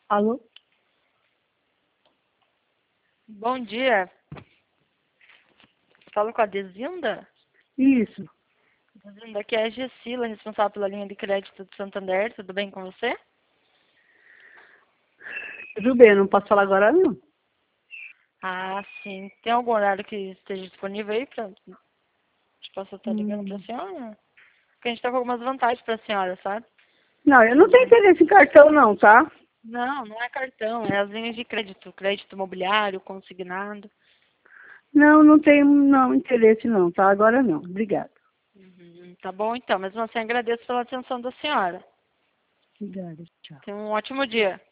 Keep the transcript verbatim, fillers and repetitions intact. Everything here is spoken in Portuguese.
Alô? Bom dia. Falo com a Desinda? Isso. Desinda, aqui é a Gessila, responsável pela linha de crédito do Santander. Tudo bem com você? Tudo bem, não posso falar agora não. Ah, sim. Tem algum horário que esteja disponível aí para possa estar ligando para a Hum. senhora? Porque a gente está com algumas vantagens para a senhora, sabe? Não, eu não tenho interesse em cartão não, tá? Não, não é cartão, é as linhas de crédito, crédito imobiliário, consignado. Não, não tenho não, interesse não, tá? Agora não. Obrigada. Uhum, tá bom então, mesmo assim agradeço pela atenção da senhora. Obrigada, tchau. Tenha um ótimo dia.